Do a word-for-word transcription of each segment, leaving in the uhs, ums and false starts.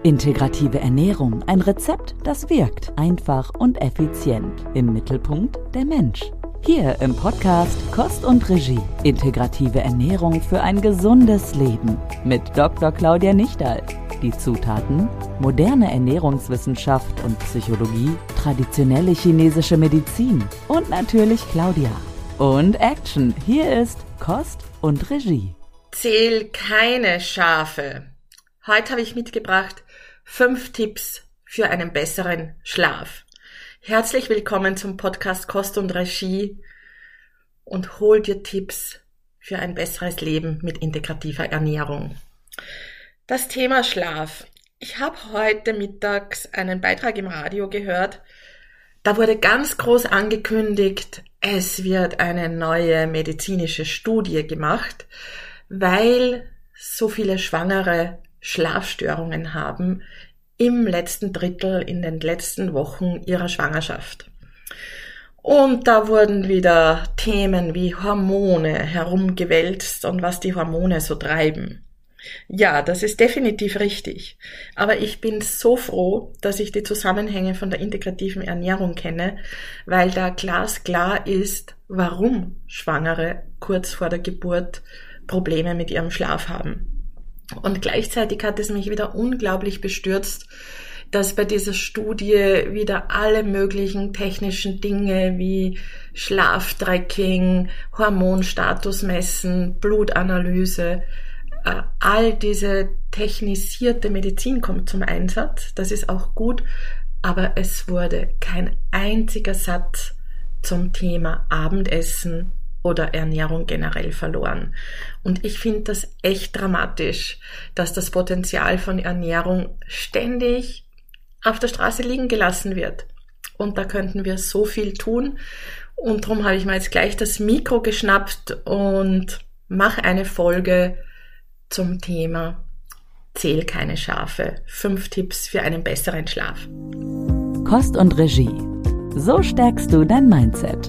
Integrative Ernährung, ein Rezept, das wirkt, einfach und effizient. Im Mittelpunkt der Mensch. Hier im Podcast Kost und Regie. Integrative Ernährung für ein gesundes Leben. Mit Doktor Claudia Nichterl. Die Zutaten: moderne Ernährungswissenschaft und Psychologie, traditionelle chinesische Medizin und natürlich Claudia. Und Action, hier ist Kost und Regie. Zähl keine Schafe. Heute habe ich mitgebracht fünf Tipps für einen besseren Schlaf. Herzlich willkommen zum Podcast Kost und Regie und hol dir Tipps für ein besseres Leben mit integrativer Ernährung. Das Thema Schlaf. Ich habe heute mittags einen Beitrag im Radio gehört. Da wurde ganz groß angekündigt, es wird eine neue medizinische Studie gemacht, weil so viele Schwangere Schlafstörungen haben im letzten Drittel, in den letzten Wochen ihrer Schwangerschaft. Und da wurden wieder Themen wie Hormone herumgewälzt und was die Hormone so treiben. Ja, das ist definitiv richtig. Aber ich bin so froh, dass ich die Zusammenhänge von der integrativen Ernährung kenne, weil da glasklar ist, warum Schwangere kurz vor der Geburt Probleme mit ihrem Schlaf haben. Und gleichzeitig hat es mich wieder unglaublich bestürzt, dass bei dieser Studie wieder alle möglichen technischen Dinge wie Schlaftracking, Hormonstatus messen, Blutanalyse, all diese technisierte Medizin kommt zum Einsatz. Das ist auch gut, aber es wurde kein einziger Satz zum Thema Abendessen oder Ernährung generell verloren. Und ich finde das echt dramatisch, dass das Potenzial von Ernährung ständig auf der Straße liegen gelassen wird. Und da könnten wir so viel tun. Und darum habe ich mir jetzt gleich das Mikro geschnappt und mache eine Folge zum Thema Zähl keine Schafe. Fünf Tipps für einen besseren Schlaf. Kost und Regie. So stärkst du dein Mindset.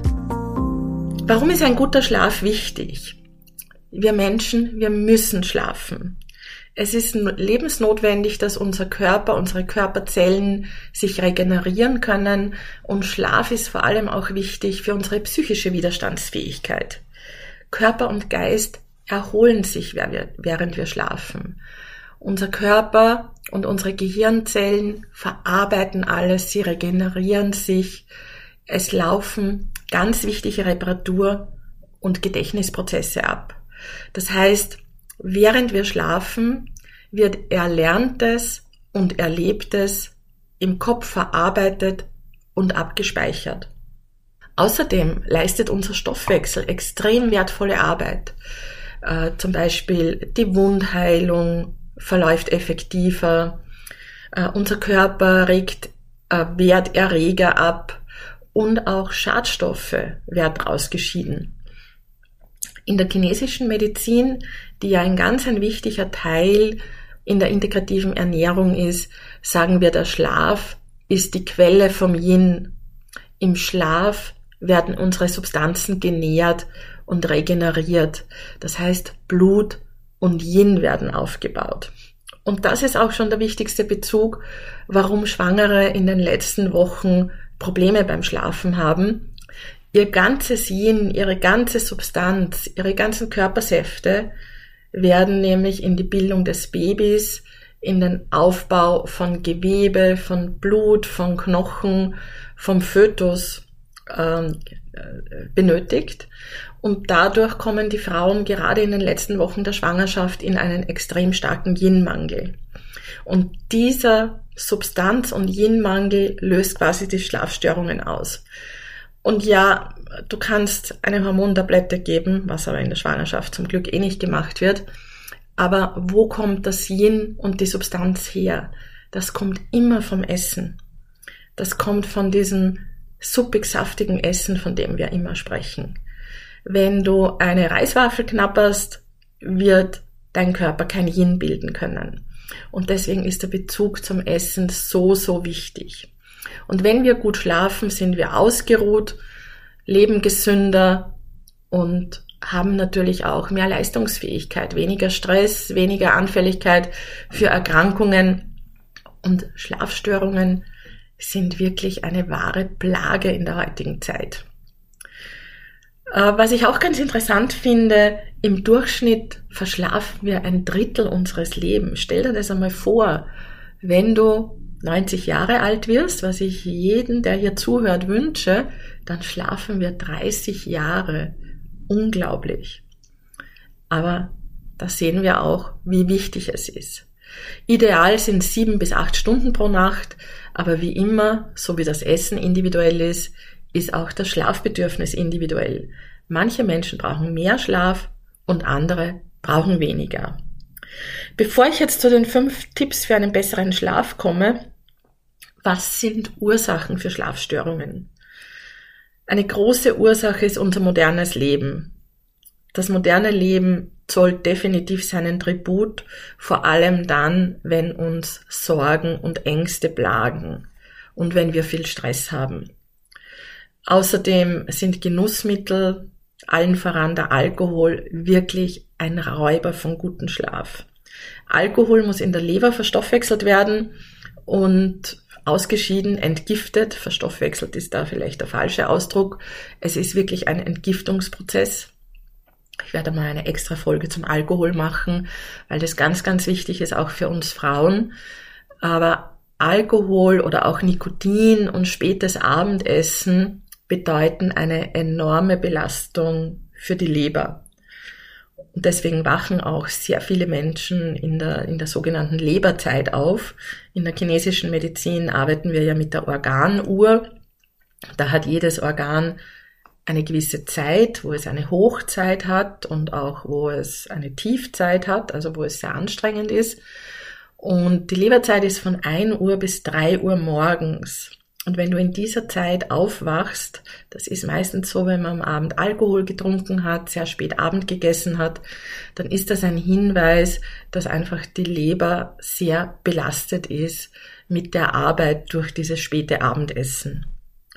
Warum ist ein guter Schlaf wichtig? Wir Menschen, wir müssen schlafen. Es ist lebensnotwendig, dass unser Körper, unsere Körperzellen sich regenerieren können, und Schlaf ist vor allem auch wichtig für unsere psychische Widerstandsfähigkeit. Körper und Geist erholen sich, während wir schlafen. Unser Körper und unsere Gehirnzellen verarbeiten alles, sie regenerieren sich. Es laufen ganz wichtige Reparatur- und Gedächtnisprozesse ab. Das heißt, während wir schlafen, wird Erlerntes und Erlebtes im Kopf verarbeitet und abgespeichert. Außerdem leistet unser Stoffwechsel extrem wertvolle Arbeit. Äh, zum Beispiel die Wundheilung verläuft effektiver, äh, unser Körper regt äh, Werterreger ab und auch Schadstoffe werden ausgeschieden. In der chinesischen Medizin, die ja ein ganz ein wichtiger Teil in der integrativen Ernährung ist, sagen wir, der Schlaf ist die Quelle vom Yin. Im Schlaf werden unsere Substanzen genährt und regeneriert. Das heißt, Blut und Yin werden aufgebaut. Und das ist auch schon der wichtigste Bezug, warum Schwangere in den letzten Wochen Probleme beim Schlafen haben. Ihr ganzes Yin, ihre ganze Substanz, ihre ganzen Körpersäfte werden nämlich in die Bildung des Babys, in den Aufbau von Gewebe, von Blut, von Knochen, vom Fötus ähm, benötigt. Und dadurch kommen die Frauen gerade in den letzten Wochen der Schwangerschaft in einen extrem starken Yin-Mangel. Und dieser Substanz- und Yin-Mangel löst quasi die Schlafstörungen aus. Und ja, du kannst eine Hormontablette geben, was aber in der Schwangerschaft zum Glück eh nicht gemacht wird. Aber wo kommt das Yin und die Substanz her? Das kommt immer vom Essen. Das kommt von diesem suppig-saftigen Essen, von dem wir immer sprechen. Wenn du eine Reiswaffel knabberst, wird dein Körper kein Yin bilden können. Und deswegen ist der Bezug zum Essen so, so wichtig. Und wenn wir gut schlafen, sind wir ausgeruht, leben gesünder und haben natürlich auch mehr Leistungsfähigkeit, weniger Stress, weniger Anfälligkeit für Erkrankungen Und Schlafstörungen sind wirklich eine wahre Plage in der heutigen Zeit. Was ich auch ganz interessant finde, im Durchschnitt verschlafen wir ein Drittel unseres Lebens. Stell dir das einmal vor, wenn du neunzig Jahre alt wirst, was ich jedem, der hier zuhört, wünsche, dann schlafen wir dreißig Jahre. Unglaublich. Aber da sehen wir auch, wie wichtig es ist. Ideal sind sieben bis acht Stunden pro Nacht, aber wie immer, so wie das Essen individuell ist, ist auch das Schlafbedürfnis individuell. Manche Menschen brauchen mehr Schlaf und andere brauchen weniger. Bevor ich jetzt zu den fünf Tipps für einen besseren Schlaf komme, was sind Ursachen für Schlafstörungen? Eine große Ursache ist unser modernes Leben. Das moderne Leben zollt definitiv seinen Tribut, vor allem dann, wenn uns Sorgen und Ängste plagen und wenn wir viel Stress haben. Außerdem sind Genussmittel, allen voran der Alkohol, wirklich ein Räuber von gutem Schlaf. Alkohol muss in der Leber verstoffwechselt werden und ausgeschieden, entgiftet. Verstoffwechselt ist da vielleicht der falsche Ausdruck. Es ist wirklich ein Entgiftungsprozess. Ich werde mal eine extra Folge zum Alkohol machen, weil das ganz, ganz wichtig ist, auch für uns Frauen. Aber Alkohol oder auch Nikotin und spätes Abendessen bedeuten eine enorme Belastung für die Leber. Und deswegen wachen auch sehr viele Menschen in der, in der sogenannten Leberzeit auf. In der chinesischen Medizin arbeiten wir ja mit der Organuhr. Da hat jedes Organ eine gewisse Zeit, wo es eine Hochzeit hat und auch wo es eine Tiefzeit hat, also wo es sehr anstrengend ist. Und die Leberzeit ist von ein Uhr bis drei Uhr morgens. Und wenn du in dieser Zeit aufwachst, das ist meistens so, wenn man am Abend Alkohol getrunken hat, sehr spät Abend gegessen hat, dann ist das ein Hinweis, dass einfach die Leber sehr belastet ist mit der Arbeit durch dieses späte Abendessen.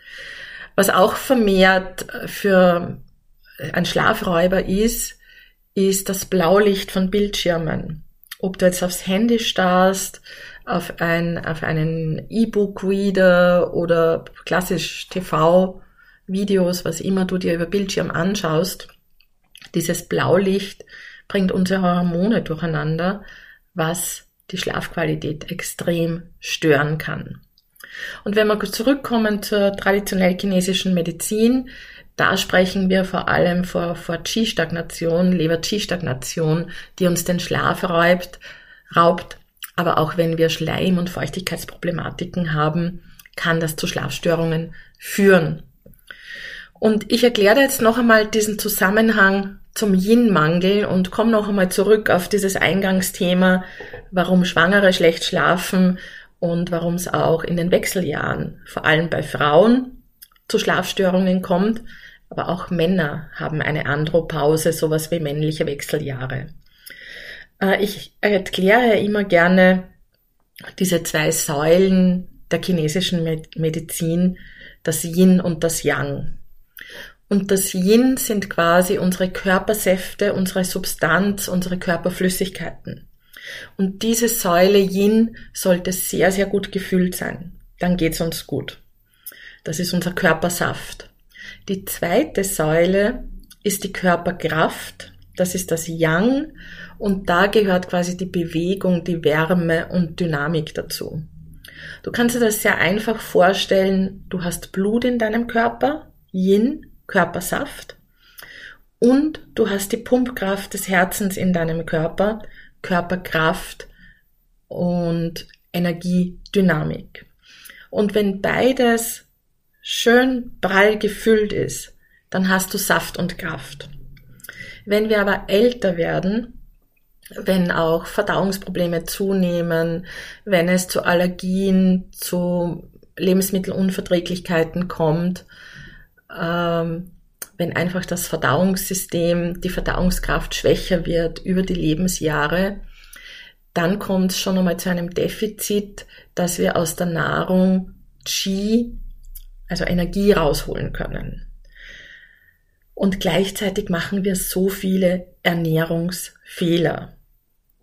Was auch vermehrt für ein Schlafräuber ist, ist das Blaulicht von Bildschirmen. Ob du jetzt aufs Handy starrst, auf, ein, auf einen E-Book-Reader oder klassisch T V-Videos, was immer du dir über Bildschirm anschaust, dieses Blaulicht bringt unsere Hormone durcheinander, was die Schlafqualität extrem stören kann. Und wenn wir zurückkommen zur traditionell chinesischen Medizin, da sprechen wir vor allem vor, vor Qi-Stagnation, Leber-Qi-Stagnation, die uns den Schlaf raubt, raubt. Aber auch wenn wir Schleim- und Feuchtigkeitsproblematiken haben, kann das zu Schlafstörungen führen. Und ich erkläre jetzt noch einmal diesen Zusammenhang zum Yin-Mangel und komme noch einmal zurück auf dieses Eingangsthema, warum Schwangere schlecht schlafen und warum es auch in den Wechseljahren, vor allem bei Frauen, zu Schlafstörungen kommt. Aber auch Männer haben eine Andropause, sowas wie männliche Wechseljahre. Ich erkläre immer gerne diese zwei Säulen der chinesischen Medizin, das Yin und das Yang. Und das Yin sind quasi unsere Körpersäfte, unsere Substanz, unsere Körperflüssigkeiten. Und diese Säule Yin sollte sehr, sehr gut gefüllt sein. Dann geht's uns gut. Das ist unser Körpersaft. Die zweite Säule ist die Körperkraft. Das ist das Yang. Und da gehört quasi die Bewegung, die Wärme und Dynamik dazu. Du kannst dir das sehr einfach vorstellen. Du hast Blut in deinem Körper, Yin, Körpersaft. Und du hast die Pumpkraft des Herzens in deinem Körper, Körperkraft und Energiedynamik. Und wenn beides schön prall gefüllt ist, dann hast du Saft und Kraft. Wenn wir aber älter werden, wenn auch Verdauungsprobleme zunehmen, wenn es zu Allergien, zu Lebensmittelunverträglichkeiten kommt, ähm, wenn einfach das Verdauungssystem, die Verdauungskraft schwächer wird über die Lebensjahre, dann kommt es schon einmal zu einem Defizit, dass wir aus der Nahrung Qi, also Energie, rausholen können. Und gleichzeitig machen wir so viele Ernährungsfehler.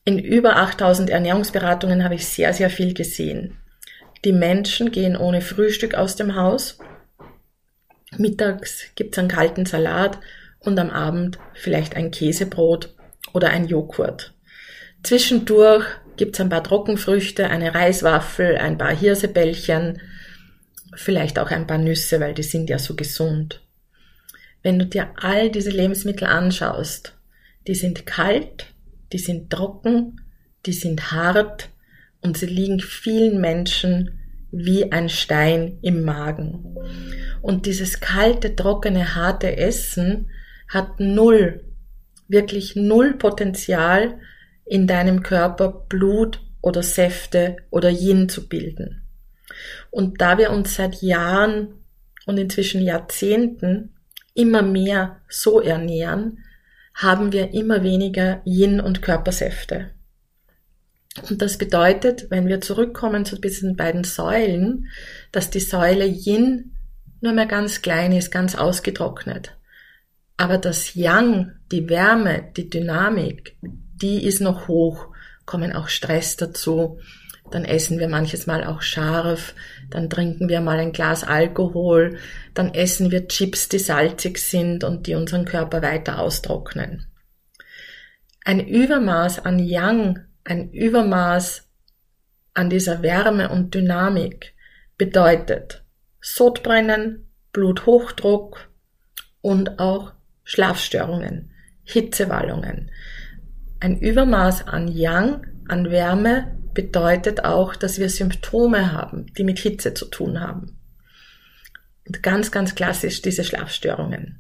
In über achttausend Ernährungsberatungen habe ich sehr, sehr viel gesehen. Die Menschen gehen ohne Frühstück aus dem Haus. Mittags gibt es einen kalten Salat und am Abend vielleicht ein Käsebrot oder ein Joghurt. Zwischendurch gibt es ein paar Trockenfrüchte, eine Reiswaffel, ein paar Hirsebällchen, vielleicht auch ein paar Nüsse, weil die sind ja so gesund. Wenn du dir all diese Lebensmittel anschaust, die sind kalt, die sind trocken, die sind hart und sie liegen vielen Menschen wie ein Stein im Magen. Und dieses kalte, trockene, harte Essen hat null, wirklich null Potenzial, in deinem Körper Blut oder Säfte oder Yin zu bilden. Und da wir uns seit Jahren und inzwischen Jahrzehnten immer mehr so ernähren, haben wir immer weniger Yin- und Körpersäfte. Und das bedeutet, wenn wir zurückkommen zu diesen beiden Säulen, dass die Säule Yin nur mehr ganz klein ist, ganz ausgetrocknet. Aber das Yang, die Wärme, die Dynamik, die ist noch hoch, kommen auch Stress dazu. Dann essen wir manches Mal auch scharf, dann trinken wir mal ein Glas Alkohol, dann essen wir Chips, die salzig sind und die unseren Körper weiter austrocknen. Ein Übermaß an Yang, ein Übermaß an dieser Wärme und Dynamik bedeutet Sodbrennen, Bluthochdruck und auch Schlafstörungen, Hitzewallungen. Ein Übermaß an Yang, an Wärme, bedeutet auch, dass wir Symptome haben, die mit Hitze zu tun haben. Und ganz, ganz klassisch diese Schlafstörungen.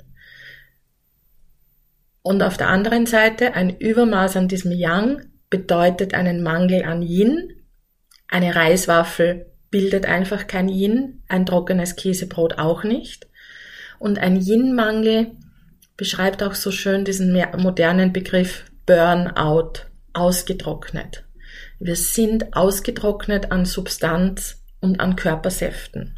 Und auf der anderen Seite ein Übermaß an diesem Yang bedeutet einen Mangel an Yin. Eine Reiswaffel bildet einfach kein Yin, ein trockenes Käsebrot auch nicht. Und ein Yin-Mangel beschreibt auch so schön diesen modernen Begriff Burnout, ausgetrocknet. Wir sind ausgetrocknet an Substanz und an Körpersäften.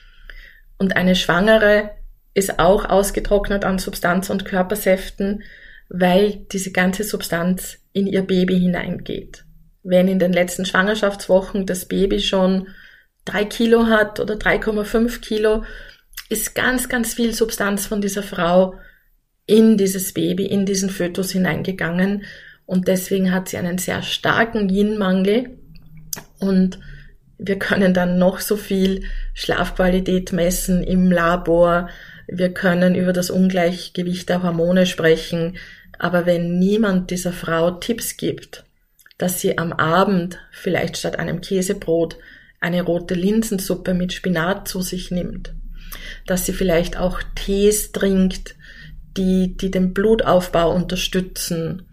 Und eine Schwangere ist auch ausgetrocknet an Substanz und Körpersäften, weil diese ganze Substanz in ihr Baby hineingeht. Wenn in den letzten Schwangerschaftswochen das Baby schon drei Kilo hat oder drei Komma fünf Kilo, ist ganz, ganz viel Substanz von dieser Frau in dieses Baby, in diesen Fötus hineingegangen. Und deswegen hat sie einen sehr starken Yin-Mangel und wir können dann noch so viel Schlafqualität messen im Labor, wir können über das Ungleichgewicht der Hormone sprechen, aber wenn niemand dieser Frau Tipps gibt, dass sie am Abend vielleicht statt einem Käsebrot eine rote Linsensuppe mit Spinat zu sich nimmt, dass sie vielleicht auch Tees trinkt, die, die den Blutaufbau unterstützen,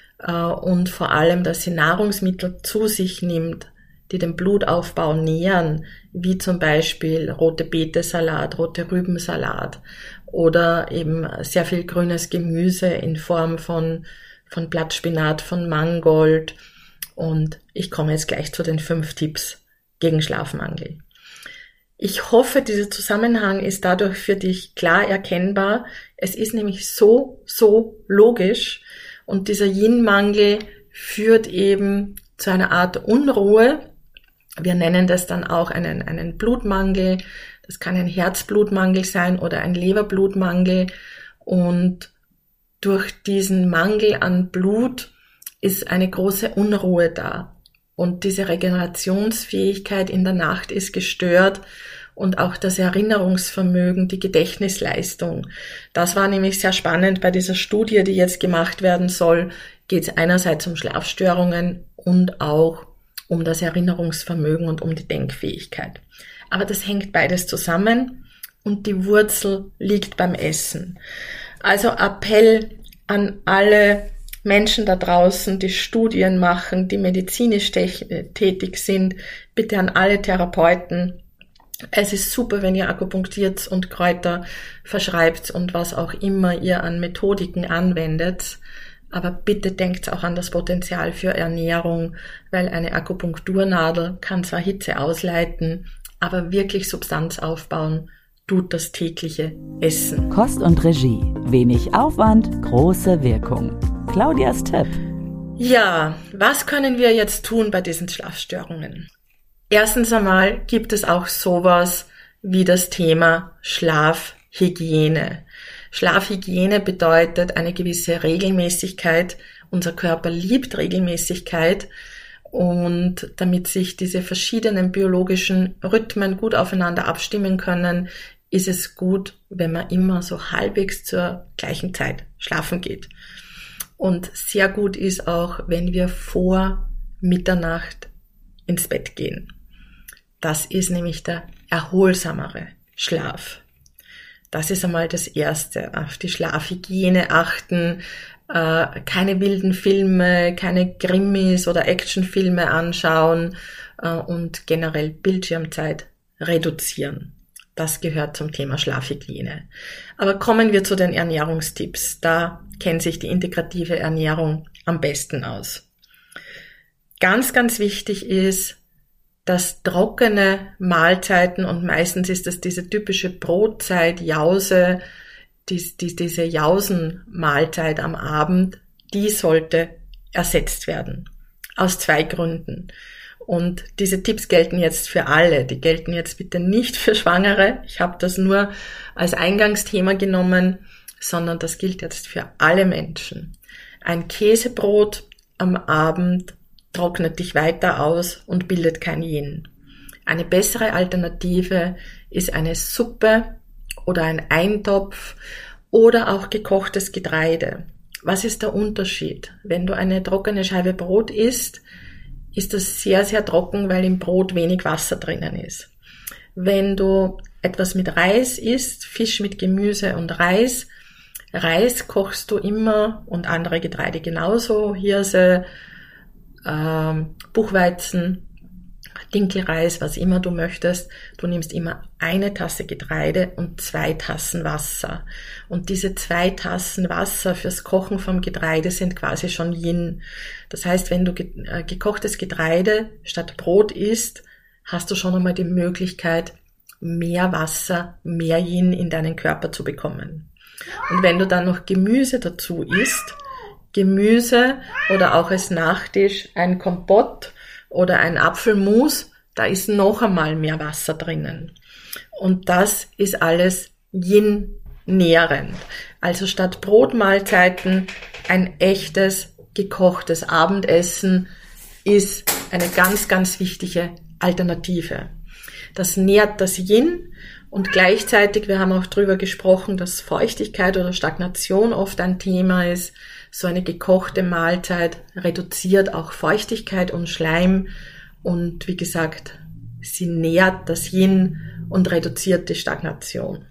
und vor allem, dass sie Nahrungsmittel zu sich nimmt, die den Blutaufbau nähern, wie zum Beispiel rote Beete-Salat, rote Rübensalat oder eben sehr viel grünes Gemüse in Form von, von Blattspinat, von Mangold. Und ich komme jetzt gleich zu den fünf Tipps gegen Schlafmangel. Ich hoffe, dieser Zusammenhang ist dadurch für dich klar erkennbar. Es ist nämlich so, so logisch. Und dieser Yin-Mangel führt eben zu einer Art Unruhe. Wir nennen das dann auch einen, einen Blutmangel. Das kann ein Herzblutmangel sein oder ein Leberblutmangel. Und durch diesen Mangel an Blut ist eine große Unruhe da. Und diese Regenerationsfähigkeit in der Nacht ist gestört. Und auch das Erinnerungsvermögen, die Gedächtnisleistung. Das war nämlich sehr spannend bei dieser Studie, die jetzt gemacht werden soll. Geht es einerseits um Schlafstörungen und auch um das Erinnerungsvermögen und um die Denkfähigkeit. Aber das hängt beides zusammen und die Wurzel liegt beim Essen. Also Appell an alle Menschen da draußen, die Studien machen, die medizinisch tätig sind, bitte an alle Therapeuten. Es ist super, wenn ihr akupunktiert und Kräuter verschreibt und was auch immer ihr an Methodiken anwendet. Aber bitte denkt auch an das Potenzial für Ernährung, weil eine Akupunkturnadel kann zwar Hitze ausleiten, aber wirklich Substanz aufbauen tut das tägliche Essen. Kost und Regie. Wenig Aufwand, große Wirkung. Claudias Tipp. Ja, was können wir jetzt tun bei diesen Schlafstörungen? Erstens einmal gibt es auch sowas wie das Thema Schlafhygiene. Schlafhygiene bedeutet eine gewisse Regelmäßigkeit. Unser Körper liebt Regelmäßigkeit und damit sich diese verschiedenen biologischen Rhythmen gut aufeinander abstimmen können, ist es gut, wenn man immer so halbwegs zur gleichen Zeit schlafen geht. Und sehr gut ist auch, wenn wir vor Mitternacht ins Bett gehen. Das ist nämlich der erholsamere Schlaf. Das ist einmal das Erste. Auf die Schlafhygiene achten, äh, keine wilden Filme, keine Krimis oder Actionfilme anschauen äh, und generell Bildschirmzeit reduzieren. Das gehört zum Thema Schlafhygiene. Aber kommen wir zu den Ernährungstipps. Da kennt sich die integrative Ernährung am besten aus. Ganz, ganz wichtig ist, dass trockene Mahlzeiten, und meistens ist das diese typische Brotzeit, Jause, die, die, diese Jausenmahlzeit am Abend, die sollte ersetzt werden. Aus zwei Gründen. Und diese Tipps gelten jetzt für alle. Die gelten jetzt bitte nicht für Schwangere. Ich habe das nur als Eingangsthema genommen, sondern das gilt jetzt für alle Menschen. Ein Käsebrot am Abend trocknet dich weiter aus und bildet kein Yin. Eine bessere Alternative ist eine Suppe oder ein Eintopf oder auch gekochtes Getreide. Was ist der Unterschied? Wenn du eine trockene Scheibe Brot isst, ist das sehr, sehr trocken, weil im Brot wenig Wasser drinnen ist. Wenn du etwas mit Reis isst, Fisch mit Gemüse und Reis, Reis kochst du immer und andere Getreide genauso, Hirse, ähm, Buchweizen, Dinkelreis, was immer du möchtest. Du nimmst immer eine Tasse Getreide und zwei Tassen Wasser. Und diese zwei Tassen Wasser fürs Kochen vom Getreide sind quasi schon Yin. Das heißt, wenn du ge- äh, gekochtes Getreide statt Brot isst, hast du schon einmal die Möglichkeit, mehr Wasser, mehr Yin in deinen Körper zu bekommen. Und wenn du dann noch Gemüse dazu isst, Gemüse oder auch als Nachtisch ein Kompott oder ein Apfelmus, da ist noch einmal mehr Wasser drinnen. Und das ist alles Yin-nährend. Also statt Brotmahlzeiten ein echtes, gekochtes Abendessen ist eine ganz, ganz wichtige Alternative. Das nährt das Yin und gleichzeitig, wir haben auch drüber gesprochen, dass Feuchtigkeit oder Stagnation oft ein Thema ist. So eine gekochte Mahlzeit reduziert auch Feuchtigkeit und Schleim und wie gesagt, sie nährt das Yin und reduziert die Stagnation.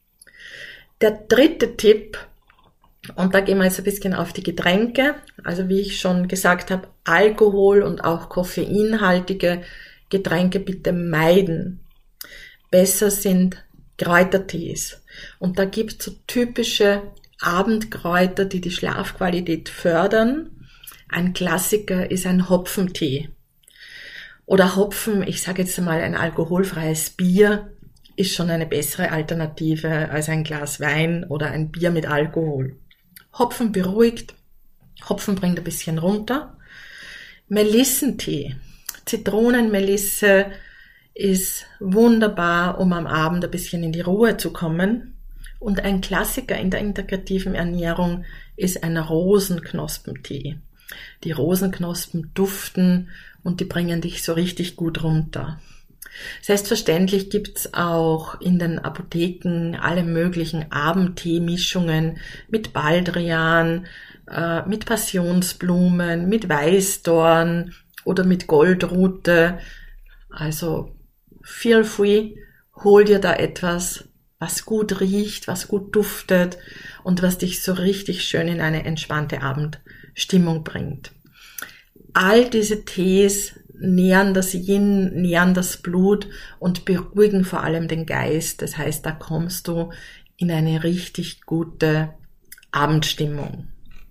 Der dritte Tipp, und da gehen wir jetzt ein bisschen auf die Getränke, also wie ich schon gesagt habe, Alkohol und auch koffeinhaltige Getränke bitte meiden. Besser sind Kräutertees und da gibt es so typische Abendkräuter, die die Schlafqualität fördern. Ein Klassiker ist ein Hopfentee. Oder Hopfen, ich sage jetzt mal ein alkoholfreies Bier, ist schon eine bessere Alternative als ein Glas Wein oder ein Bier mit Alkohol. Hopfen beruhigt, Hopfen bringt ein bisschen runter. Melissentee, Zitronenmelisse ist wunderbar, um am Abend ein bisschen in die Ruhe zu kommen. Und ein Klassiker in der integrativen Ernährung ist ein Rosenknospentee. Die Rosenknospen duften und die bringen dich so richtig gut runter. Selbstverständlich gibt's auch in den Apotheken alle möglichen Abendtee-Mischungen mit Baldrian, äh, mit Passionsblumen, mit Weißdorn oder mit Goldrute. Also feel free, hol dir da etwas, was gut riecht, was gut duftet und was dich so richtig schön in eine entspannte Abendstimmung bringt. All diese Tees nähren das Yin, nähren das Blut und beruhigen vor allem den Geist. Das heißt, da kommst du in eine richtig gute Abendstimmung.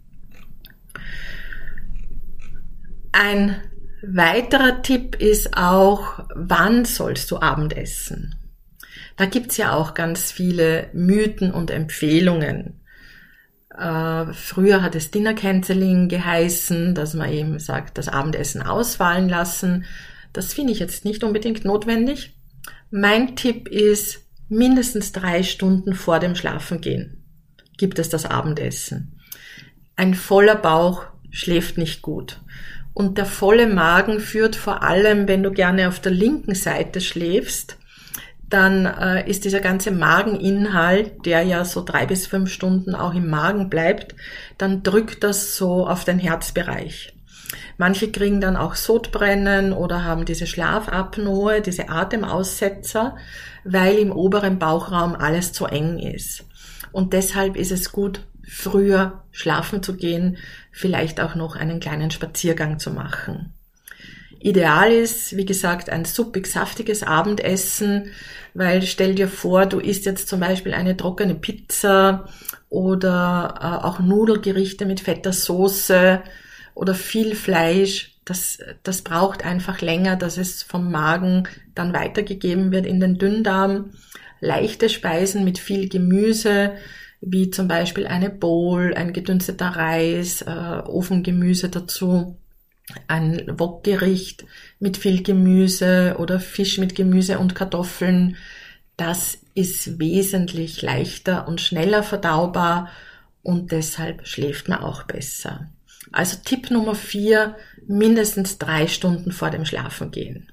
Ein weiterer Tipp ist auch, wann sollst du Abendessen? Da gibt's ja auch ganz viele Mythen und Empfehlungen. Äh, früher hat es Dinner Cancelling geheißen, dass man eben sagt, das Abendessen ausfallen lassen. Das finde ich jetzt nicht unbedingt notwendig. Mein Tipp ist, mindestens drei Stunden vor dem Schlafengehen gibt es das Abendessen. Ein voller Bauch schläft nicht gut. Und der volle Magen führt vor allem, wenn du gerne auf der linken Seite schläfst, dann äh, ist dieser ganze Mageninhalt, der ja so drei bis fünf Stunden auch im Magen bleibt, dann drückt das so auf den Herzbereich. Manche kriegen dann auch Sodbrennen oder haben diese Schlafapnoe, diese Atemaussetzer, weil im oberen Bauchraum alles zu eng ist. Und deshalb ist es gut, früher schlafen zu gehen, vielleicht auch noch einen kleinen Spaziergang zu machen. Ideal ist, wie gesagt, ein suppig saftiges Abendessen, weil stell dir vor, du isst jetzt zum Beispiel eine trockene Pizza oder äh, auch Nudelgerichte mit fetter Soße oder viel Fleisch. Das, das braucht einfach länger, dass es vom Magen dann weitergegeben wird in den Dünndarm. Leichte Speisen mit viel Gemüse, wie zum Beispiel eine Bowl, ein gedünsteter Reis, äh, Ofengemüse dazu, ein Wokgericht mit viel Gemüse oder Fisch mit Gemüse und Kartoffeln. Das ist wesentlich leichter und schneller verdaubar und deshalb schläft man auch besser. Also Tipp Nummer vier, mindestens drei Stunden vor dem Schlafengehen.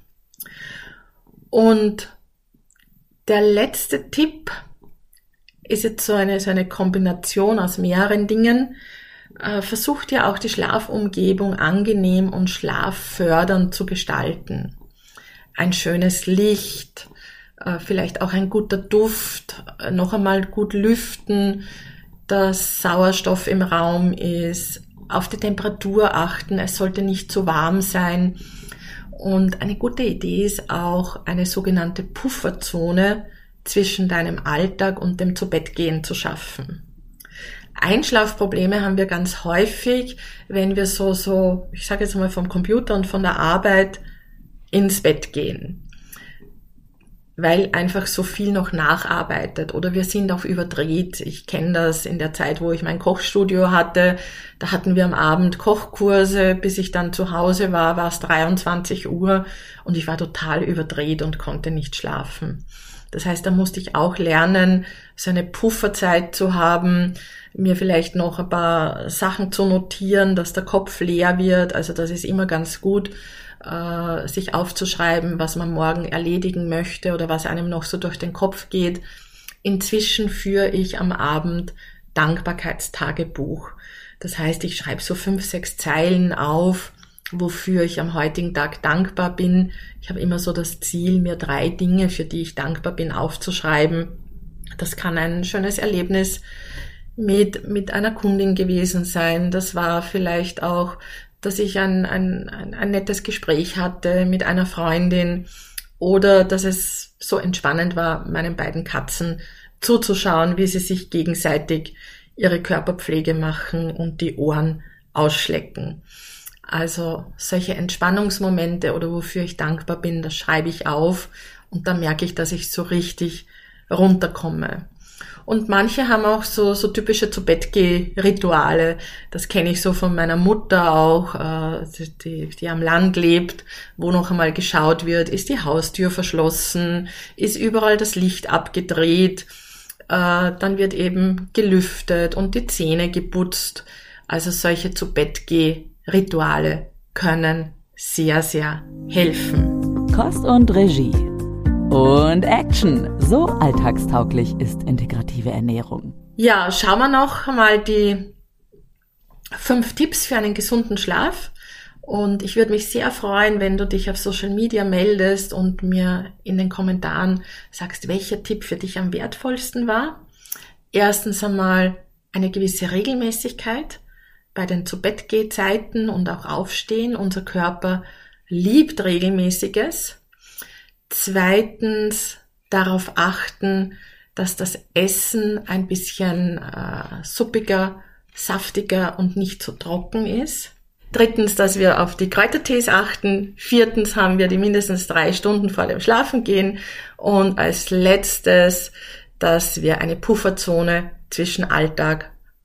Und der letzte Tipp ist jetzt so eine, so eine Kombination aus mehreren Dingen. Äh, versucht ja auch die Schlafumgebung angenehm und schlaffördernd zu gestalten. Ein schönes Licht, äh, vielleicht auch ein guter Duft, äh, noch einmal gut lüften, dass Sauerstoff im Raum ist, auf die Temperatur achten, es sollte nicht zu warm sein. Und eine gute Idee ist auch, eine sogenannte Pufferzone zwischen deinem Alltag und dem Zubettgehen zu schaffen. Einschlafprobleme haben wir ganz häufig, wenn wir so, so, ich sage jetzt mal vom Computer und von der Arbeit ins Bett gehen, weil einfach so viel noch nacharbeitet oder wir sind auch überdreht. Ich kenne das in der Zeit, wo ich mein Kochstudio hatte, da hatten wir am Abend Kochkurse, bis ich dann zu Hause war, war es dreiundzwanzig Uhr und ich war total überdreht und konnte nicht schlafen. Das heißt, da musste ich auch lernen, so eine Pufferzeit zu haben, mir vielleicht noch ein paar Sachen zu notieren, dass der Kopf leer wird. Also das ist immer ganz gut, äh, sich aufzuschreiben, was man morgen erledigen möchte oder was einem noch so durch den Kopf geht. Inzwischen führe ich am Abend Dankbarkeitstagebuch. Das heißt, ich schreibe so fünf, sechs Zeilen auf, wofür ich am heutigen Tag dankbar bin. Ich habe immer so das Ziel, mir drei Dinge, für die ich dankbar bin, aufzuschreiben. Das kann ein schönes Erlebnis mit mit einer Kundin gewesen sein. Das war vielleicht auch, dass ich ein, ein, ein, ein nettes Gespräch hatte mit einer Freundin oder dass es so entspannend war, meinen beiden Katzen zuzuschauen, wie sie sich gegenseitig ihre Körperpflege machen und die Ohren ausschlecken. Also solche Entspannungsmomente oder wofür ich dankbar bin, das schreibe ich auf und da merke ich, dass ich so richtig runterkomme. Und manche haben auch so, so typische Zu-Bett-Geh-Rituale. Das kenne ich so von meiner Mutter auch, äh, die, die am Land lebt, wo noch einmal geschaut wird, ist die Haustür verschlossen, ist überall das Licht abgedreht, äh, dann wird eben gelüftet und die Zähne geputzt. Also solche Zu-Bett-Geh-Rituale können sehr, sehr helfen. Kost und Regie. Und Action. So alltagstauglich ist integrative Ernährung. Ja, schauen wir noch mal die fünf Tipps für einen gesunden Schlaf. Und ich würde mich sehr freuen, wenn du dich auf Social Media meldest und mir in den Kommentaren sagst, welcher Tipp für dich am wertvollsten war. Erstens einmal eine gewisse Regelmäßigkeit bei den Zu-Bett-Geh-Zeiten und auch Aufstehen. Unser Körper liebt Regelmäßiges. Zweitens darauf achten, dass das Essen ein bisschen äh, suppiger, saftiger und nicht zu trocken ist. Drittens, dass wir auf die Kräutertees achten. Viertens haben wir die mindestens drei Stunden vor dem Schlafengehen. Und als letztes, dass wir eine Pufferzone zwischen Alltag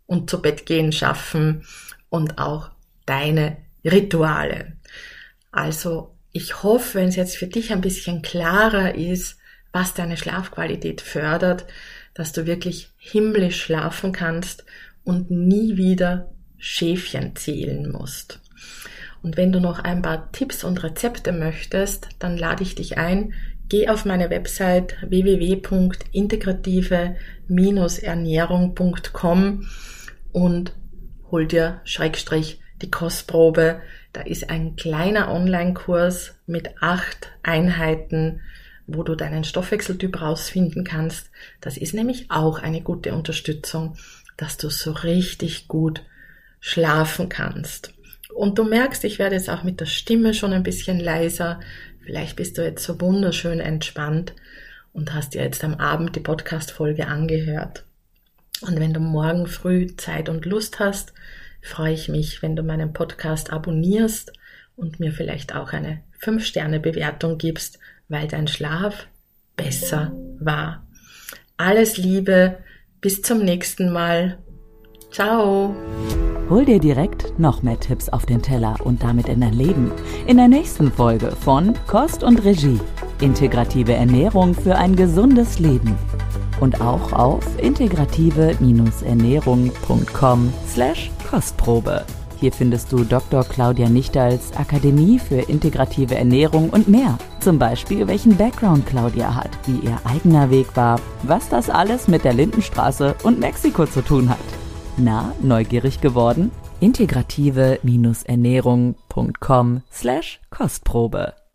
und zu Bett gehen schaffen und auch deine Rituale. Also ich hoffe, wenn es jetzt für dich ein bisschen klarer ist, was deine Schlafqualität fördert, dass du wirklich himmlisch schlafen kannst und nie wieder Schäfchen zählen musst. Und wenn du noch ein paar Tipps und Rezepte möchtest, dann lade ich dich ein, geh auf meine Website w w w punkt integrative Bindestrich ernährung punkt com und hol dir Schrägstrich die Kostprobe. Da ist ein kleiner Online-Kurs mit acht Einheiten, wo du deinen Stoffwechseltyp rausfinden kannst. Das ist nämlich auch eine gute Unterstützung, dass du so richtig gut schlafen kannst. Und du merkst, ich werde jetzt auch mit der Stimme schon ein bisschen leiser. Vielleicht bist du jetzt so wunderschön entspannt und hast dir jetzt am Abend die Podcast-Folge angehört. Und wenn du morgen früh Zeit und Lust hast, freue ich mich, wenn du meinen Podcast abonnierst und mir vielleicht auch eine fünf Sterne Bewertung gibst, weil dein Schlaf besser war. Alles Liebe, bis zum nächsten Mal. Ciao! Hol dir direkt noch mehr Tipps auf den Teller und damit in dein Leben. In der nächsten Folge von Kost und Regie. Integrative Ernährung für ein gesundes Leben. Und auch auf integrative Bindestrich ernährung punkt com slash Kostprobe. Hier findest du Doktor Claudia Nichtals Akademie für integrative Ernährung und mehr. Zum Beispiel, welchen Background Claudia hat, wie ihr eigener Weg war, was das alles mit der Lindenstraße und Mexiko zu tun hat. Na, neugierig geworden? integrative Bindestrich ernährung punkt com slash Kostprobe.